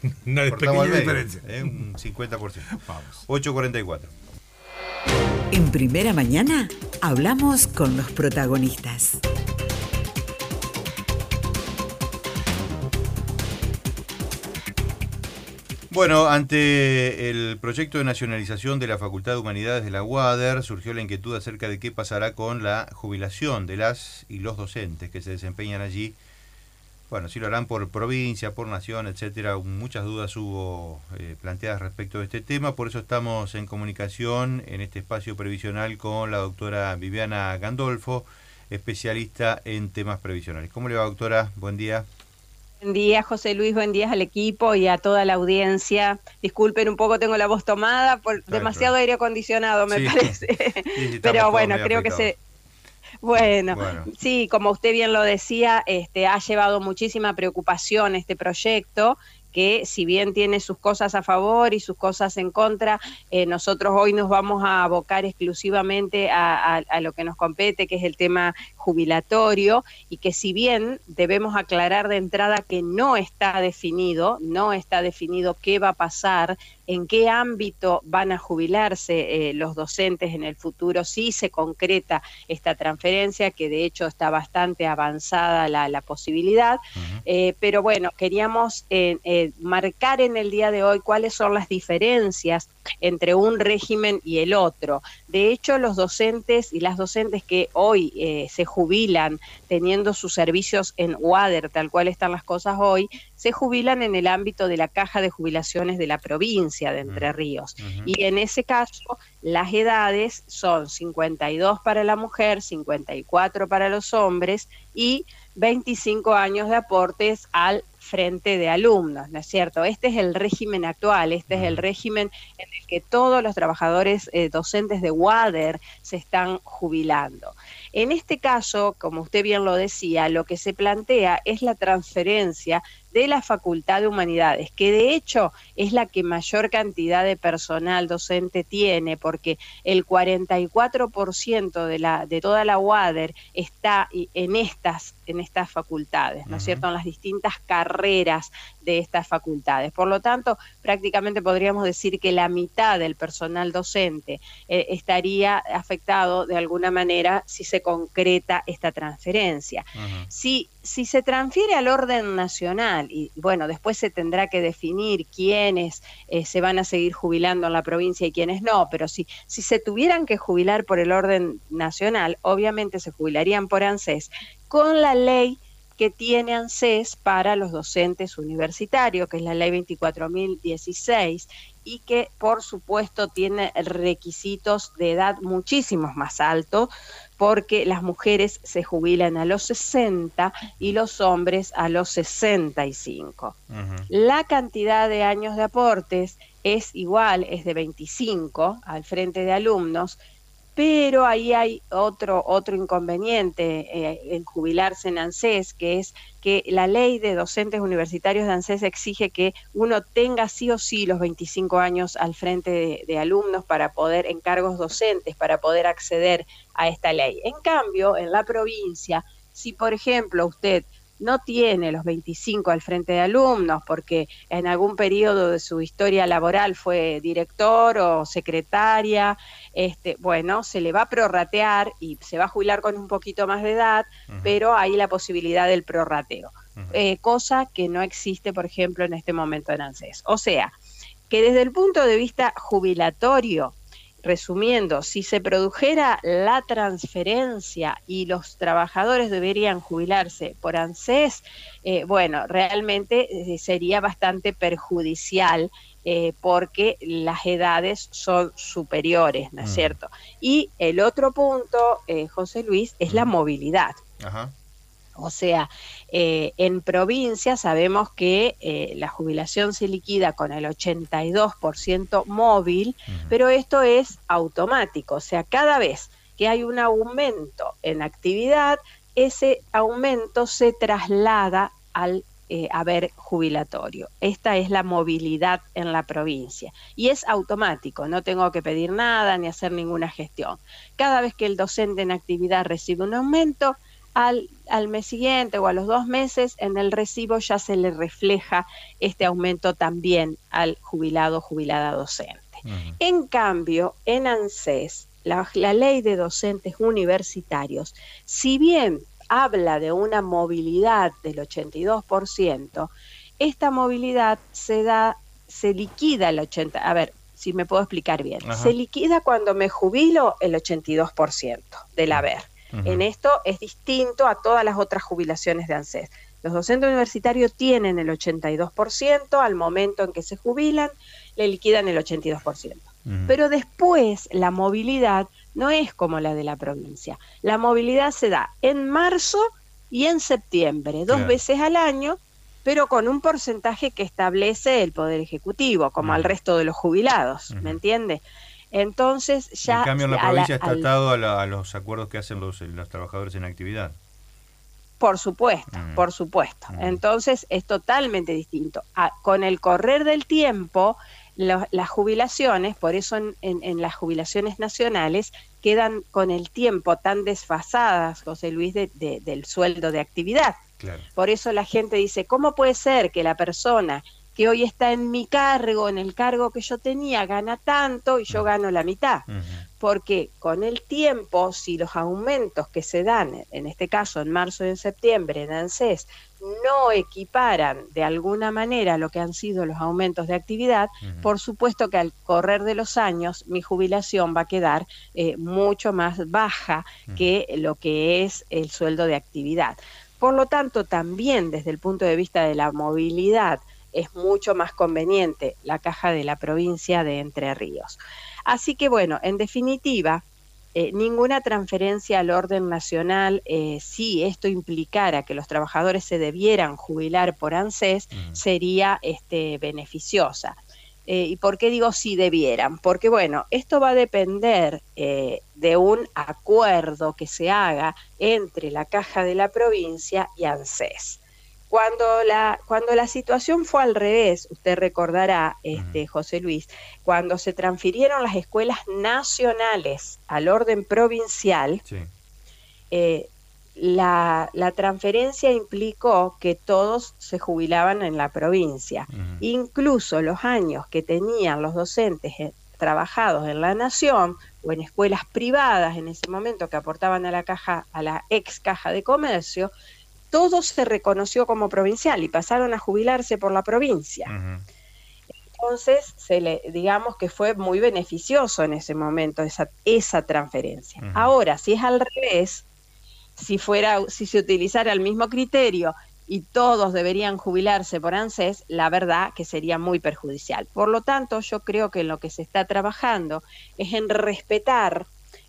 Una Cortamos pequeña al medio, diferencia. un 50%. Vamos. 8:44. En Primera Mañana hablamos con los protagonistas. Bueno, ante el proyecto de nacionalización de la Facultad de Humanidades de la UADER, surgió la inquietud acerca de qué pasará con la jubilación de las y los docentes que se desempeñan allí. Bueno, si lo harán por provincia, por nación, etcétera. Muchas dudas hubo planteadas respecto de este tema, por eso estamos en comunicación en este espacio previsional con la doctora Viviana Gandolfo, especialista en temas previsionales. ¿Cómo le va, doctora? Buen día. Buen día, José Luis, buen día al equipo y a toda la audiencia. Disculpen un poco, tengo la voz tomada por demasiado aire acondicionado, me parece. Sí, pero bueno, creo que Bueno, Bueno, sí, como usted bien lo decía, ha llevado muchísima preocupación este proyecto, que si bien tiene sus cosas a favor y sus cosas en contra, nosotros hoy nos vamos a abocar exclusivamente a lo que nos compete, que es el tema jubilatorio, y que si bien debemos aclarar de entrada que no está definido qué va a pasar, en qué ámbito van a jubilarse los docentes en el futuro, si se concreta esta transferencia, que de hecho está bastante avanzada la posibilidad, pero bueno, queríamos marcar en el día de hoy cuáles son las diferencias entre un régimen y el otro. De hecho, los docentes y las docentes que hoy se jubilan teniendo sus servicios en UADER, tal cual están las cosas hoy, se jubilan en el ámbito de la Caja de Jubilaciones de la provincia de Entre Ríos. Y en ese caso, las edades son 52 para la mujer, 54 para los hombres y 25 años de aportes al frente de alumnos, ¿no es cierto? Este es el régimen actual, este es el régimen en el que todos los trabajadores docentes de UADER se están jubilando. En este caso, como usted bien lo decía, lo que se plantea es la transferencia de la Facultad de Humanidades, que de hecho es la que mayor cantidad de personal docente tiene, porque el 44% de toda la UADER está en estas facultades, ¿no es cierto?, en las distintas carreras de estas facultades. Por lo tanto, prácticamente podríamos decir que la mitad del personal docente estaría afectado de alguna manera si se concreta esta transferencia. Si se transfiere al orden nacional, y bueno, después se tendrá que definir quiénes se van a seguir jubilando en la provincia y quiénes no, pero si se tuvieran que jubilar por el orden nacional, obviamente se jubilarían por ANSES, con la ley que tiene ANSES para los docentes universitarios, que es la ley 24.016, y que por supuesto tiene requisitos de edad muchísimos más altos, porque las mujeres se jubilan a los 60 y los hombres a los 65. La cantidad de años de aportes es igual, es de 25 al frente de alumnos, pero ahí hay otro inconveniente en jubilarse en ANSES, que es que la ley de docentes universitarios de ANSES exige que uno tenga sí o sí los 25 años al frente de alumnos para poder, en cargos docentes, para poder acceder a esta ley. En cambio, en la provincia, si por ejemplo usted no tiene los 25 al frente de alumnos porque en algún periodo de su historia laboral fue director o secretaria, bueno, se le va a prorratear y se va a jubilar con un poquito más de edad, pero hay la posibilidad del prorrateo, cosa que no existe, por ejemplo, en este momento en ANSES. O sea, que desde el punto de vista jubilatorio, resumiendo, si se produjera la transferencia y los trabajadores deberían jubilarse por ANSES, bueno, realmente sería bastante perjudicial porque las edades son superiores, ¿no es cierto? Y el otro punto, José Luis, es la movilidad. O sea, en provincia sabemos que la jubilación se liquida con el 82% móvil, pero esto es automático. O sea, cada vez que hay un aumento en actividad, ese aumento se traslada al haber jubilatorio. Esta es la movilidad en la provincia. Y es automático, no tengo que pedir nada ni hacer ninguna gestión. Cada vez que el docente en actividad recibe un aumento, al mes siguiente o a los 2 meses en el recibo ya se le refleja este aumento también al jubilado o jubilada docente. En cambio, en ANSES, la ley de docentes universitarios, si bien habla de una movilidad del 82%, esta movilidad se liquida el 80%. A ver, si me puedo explicar bien. Ajá. Se liquida cuando me jubilo el 82% del haber. En esto es distinto a todas las otras jubilaciones de ANSES. Los docentes universitarios tienen el 82%, al momento en que se jubilan, le liquidan el 82%. Pero después la movilidad no es como la de la provincia. La movilidad se da en marzo y en septiembre, 2 veces al año, pero con un porcentaje que establece el Poder Ejecutivo, como al resto de los jubilados, ¿me entiende? Entonces ya... En cambio en la provincia está atado a los acuerdos que hacen los trabajadores en actividad. Por supuesto, por supuesto. Entonces es totalmente distinto. Con el correr del tiempo, las jubilaciones, por eso en las jubilaciones nacionales, quedan con el tiempo tan desfasadas, José Luis, del sueldo de actividad. Claro. Por eso la gente dice, ¿cómo puede ser que la persona que hoy está en mi cargo, en el cargo que yo tenía, gana tanto y yo gano la mitad? Porque con el tiempo, si los aumentos que se dan, en este caso en marzo y en septiembre en ANSES, no equiparan de alguna manera lo que han sido los aumentos de actividad, por supuesto que al correr de los años mi jubilación va a quedar mucho más baja que lo que es el sueldo de actividad. Por lo tanto, también desde el punto de vista de la movilidad, es mucho más conveniente la caja de la provincia de Entre Ríos. Así que bueno, en definitiva, ninguna transferencia al orden nacional, si esto implicara que los trabajadores se debieran jubilar por ANSES, sería beneficiosa. ¿Y por qué digo si debieran? Porque bueno, esto va a depender de un acuerdo que se haga entre la caja de la provincia y ANSES. Cuando la situación fue al revés, usted recordará, José Luis, cuando se transfirieron las escuelas nacionales al orden provincial, sí. La transferencia implicó que todos se jubilaban en la provincia. Incluso los años que tenían los docentes trabajados en la nación o en escuelas privadas en ese momento que aportaban a la ex caja de comercio, todo se reconoció como provincial y pasaron a jubilarse por la provincia. Entonces, digamos que fue muy beneficioso en ese momento esa transferencia. Ahora, si es al revés, si se utilizara el mismo criterio y todos deberían jubilarse por ANSES, la verdad que sería muy perjudicial. Por lo tanto, yo creo que en lo que se está trabajando es en respetar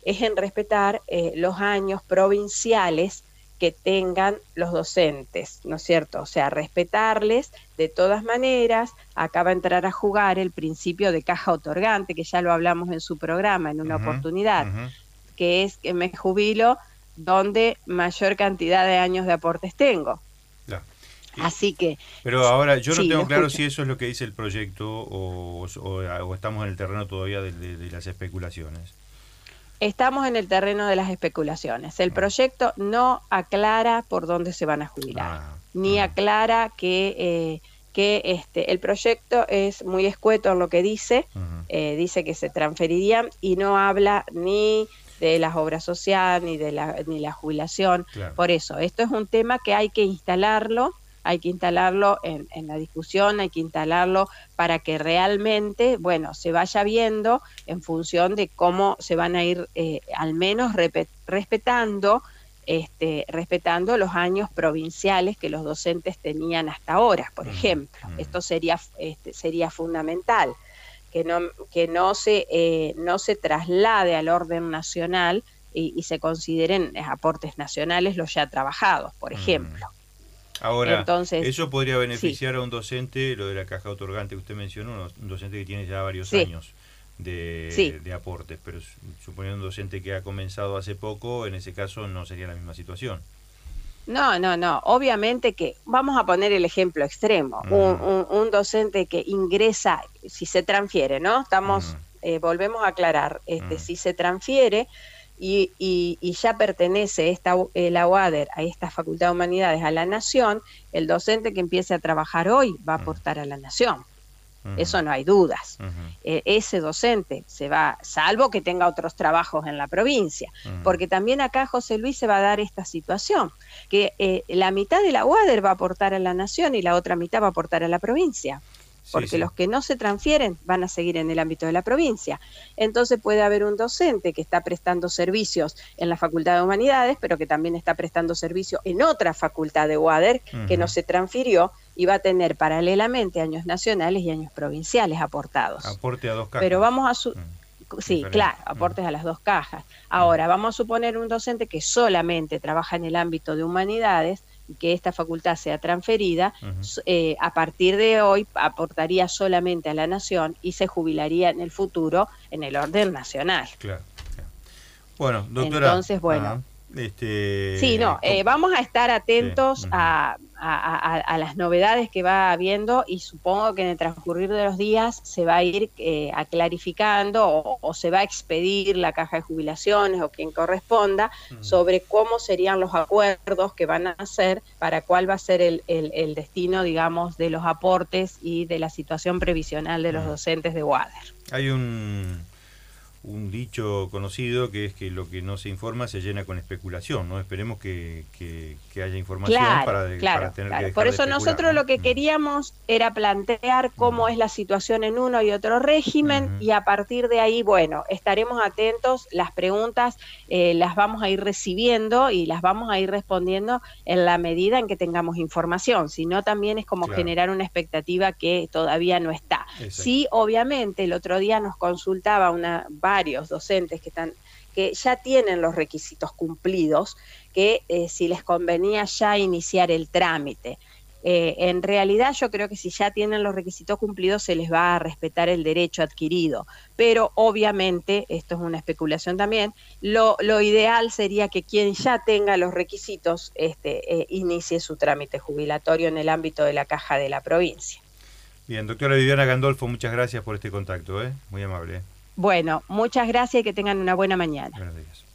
los años provinciales que tengan los docentes, ¿no es cierto? O sea, respetarles de todas maneras. Acá va a entrar a jugar el principio de caja otorgante, que ya lo hablamos en su programa en una oportunidad, que es que me jubilo donde mayor cantidad de años de aportes tengo. Claro. Así que... Pero ahora yo no tengo claro si eso es lo que dice el proyecto o estamos en el terreno todavía de las especulaciones. Estamos en el terreno de las especulaciones. El proyecto no aclara por dónde se van a jubilar, ni aclara que el proyecto es muy escueto en lo que dice, dice que se transferirían y no habla ni de las obras sociales ni la jubilación. Claro. Por eso, esto es un tema que hay que instalarlo en la discusión, hay que instalarlo para que realmente, bueno, se vaya viendo en función de cómo se van a ir al menos respetando los años provinciales que los docentes tenían hasta ahora, por ejemplo. Esto sería fundamental, que no se traslade al orden nacional y se consideren aportes nacionales los ya trabajados, por ejemplo. Ahora, entonces, eso podría beneficiar a un docente, lo de la caja otorgante que usted mencionó, un docente que tiene ya varios años de aportes, pero suponiendo un docente que ha comenzado hace poco, en ese caso no sería la misma situación. No, obviamente que, vamos a poner el ejemplo extremo, un docente que ingresa, si se transfiere, ¿no? Volvemos a aclarar, si se transfiere, y ya pertenece la UADER a esta Facultad de Humanidades a la Nación, el docente que empiece a trabajar hoy va a aportar a la Nación. Eso no hay dudas. Ese docente se va, salvo que tenga otros trabajos en la provincia, porque también acá, José Luis, se va a dar esta situación, que la mitad de la UADER va a aportar a la Nación y la otra mitad va a aportar a la provincia, porque los que no se transfieren van a seguir en el ámbito de la provincia. Entonces puede haber un docente que está prestando servicios en la Facultad de Humanidades, pero que también está prestando servicio en otra facultad de UADER que no se transfirió, y va a tener paralelamente años nacionales y años provinciales aportados. Aporte a dos cajas. Pero vamos a sí, claro, aportes a las dos cajas. Ahora, vamos a suponer un docente que solamente trabaja en el ámbito de humanidades y que esta facultad sea transferida, a partir de hoy aportaría solamente a la Nación y se jubilaría en el futuro en el orden nacional. Claro. Bueno, doctora. Entonces, bueno. Sí, no, vamos a estar atentos a las novedades que va habiendo, y supongo que en el transcurrir de los días se va a ir clarificando o se va a expedir la caja de jubilaciones o quien corresponda sobre cómo serían los acuerdos que van a hacer, para cuál va a ser el destino, digamos, de los aportes y de la situación previsional de los docentes de UADER. Hay un dicho conocido que es que lo que no se informa se llena con especulación, ¿no? Esperemos que haya información para tener que dejar Por eso de especular, nosotros ¿no? lo que queríamos era plantear cómo es la situación en uno y otro régimen, y a partir de ahí, bueno, estaremos atentos, las preguntas las vamos a ir recibiendo y las vamos a ir respondiendo en la medida en que tengamos información, si no también es como generar una expectativa que todavía no está. Exacto. Sí, obviamente, el otro día nos consultaba varios docentes que ya tienen los requisitos cumplidos, que si les convenía ya iniciar el trámite. En realidad yo creo que si ya tienen los requisitos cumplidos se les va a respetar el derecho adquirido, pero obviamente, esto es una especulación también, lo ideal sería que quien ya tenga los requisitos inicie su trámite jubilatorio en el ámbito de la caja de la provincia. Bien, doctora Viviana Gandolfo, muchas gracias por este contacto, muy amable. Bueno, muchas gracias y que tengan una buena mañana. Buenos días.